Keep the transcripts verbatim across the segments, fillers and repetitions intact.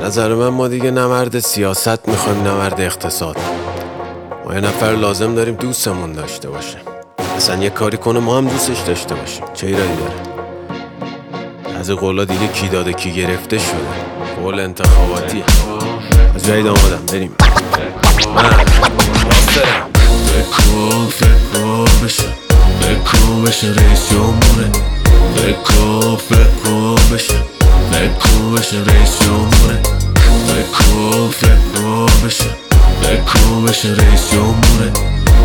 به نظر من ما دیگه نه مرد سیاست میخوایم نه مرد اقتصاد. ما یه نفر لازم داریم دوستمون داشته باشه، اصلا یه کاری کنه ما هم دوستش داشته باشیم. چه ایرادی داره؟ از قولا دیگه کی داده کی گرفته شده. قول انتخاباتی از جایی آمدم بریم. من ناصرم. فکر فکر بشه فکر بشه رئیس جمهوره. فکر فکر بشه فکر بشه رئیس جمهوره. فکر فکر بشه فکر بشه رئیس جمهوره.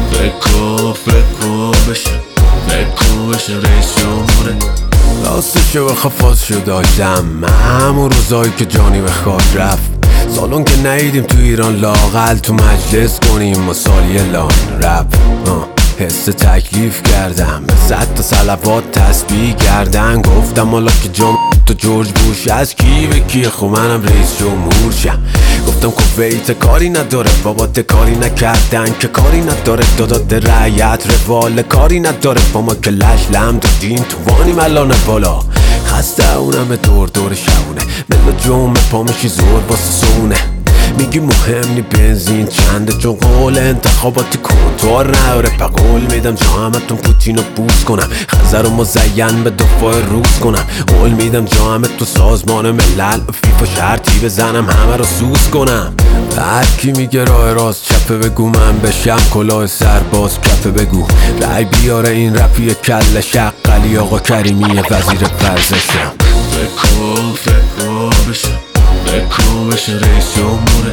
فکر فکر بشه فکر بشه رئیس جمهوره. راستشو بخوا فازشو داشتم من همون روزایی که جانی به خاک رفت. سالون که نیدیم تو ایران لاقل تو مجلس کنیم مسالی لان رپ. حس تکلیف کردم به صد تا صلوات تسبیح کردن. گفتم حالا که جمع تو جورج بوش از کی به کی خب منم رئیس جمهور شم. گفتم کویت کاری نداره بابات کاری نکردن که کاری نداره دادات رعیت روال کاری نداره با ما که لش لم دادیم تو وانیم الان بالا. خسته اونم دور دور شونه ملا جمعه پا میشی زور واسه سونه. میگی مهم نی بنزین چنده چون قول انتخاباتی کنتور نداره. پا قول میدم جا همتون پوتینو بوس کنم. خزر رو مزین به دفاع روز کنم. قول میدم جا همه تو سازمان ملل فیفا شرطی بزنم همه رو سوز کنم. هر کی میگه راه راست چپه بگو من بشم کلاه سرباز کفه بگو. رای بیاره این رپی کل شقلی آقا کریمی وزیر ورزشم. فکر فکر بشه فکر بشه رئیس جمهوره.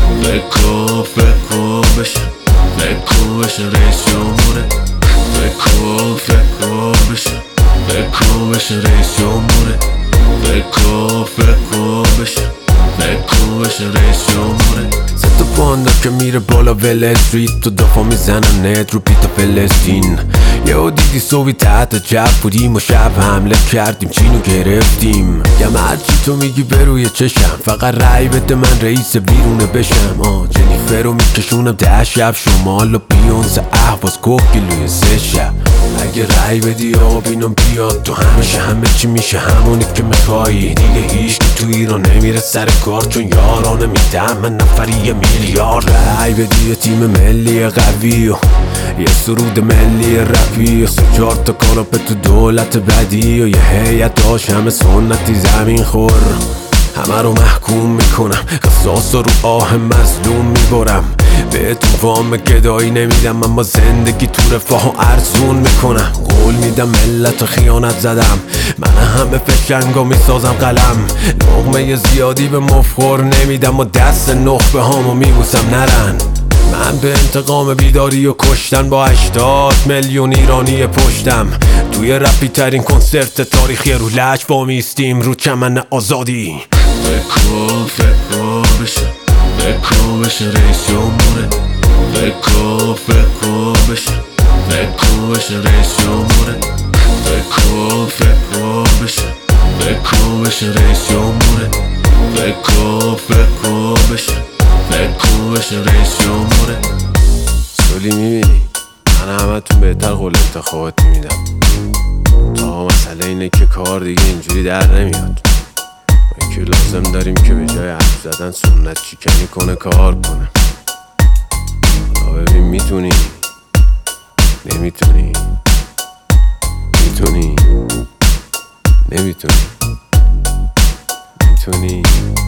فکر فکر بشه فکر بشه رئیس جمهوره. فکر فکر بشه فکر بشه رئیس جمهوره. فکر فکر بشه فکر بشه رئیس جمهوره. ست پاندا که میره بالا ول استریت تو دفاع میزنن نت رو پیتا فلسطین. یهو دیدی صبحی تحت جب بودیم و شب حمله کردیم چینو گرفتیم. یم هرچی تو میگی بروی چشم فقط رای بده من رئیس بیرونه بشم. آه جنیفر رو میکشونم ده شب شمال و بیونز احواز کوه گلوی سه شب. اگه رای بدی آبینم بیاد تو همیشه همه چی میشه همونی که میخوایی. دیگه هیچ که تو ایران نمیره سر کار چون یارانه میدم من نفری یه میلیارد. رای بدی یه تیم ملی قوی و یه سرود ملی رپی و سه چهار تا کاناپه تو دولت بدی و یه هیئت داشت همه سنتی زمین خور. همه رو محکوم میکنم قصاص رو آه مظلوم میبرم. بهتون وام گدایی نمیدم اما زندگی تو رفاه و ارزون میکنم. قول میدم ملت خیانت زدم من همه فشنگا میسازم قلم. لقمه زیادی به مفخور نمیدم و دست نخبه هامو میبوسم نرن. من به انتقام بیداری و کشتن با هشتاد میلیون ایرانی پشتم. توی رپی ترین کنسرت تاریخی رو لج با میستیم رو چمن آزادی. فکر فکر بشه فکر بشه رئیس جمهوره. فکر فکر بشه فکر بشه رئیس جمهوره. فکر فکر بشه فکر بشه رئیس جمهوره. فکر فکر بشه فکر بشه رئیس جمهوره. سولی میبینی من همه تون بهتر قول انتخاباتی میدم. تا مسئله اینه که کار دیگه اینجوری در نمیاد. ما که لازم داریم که به جای حرف زدن سنت شکنی کنه کار کنه. حالا ببین میتونی نمیتونی میتونی نمیتونی میتونی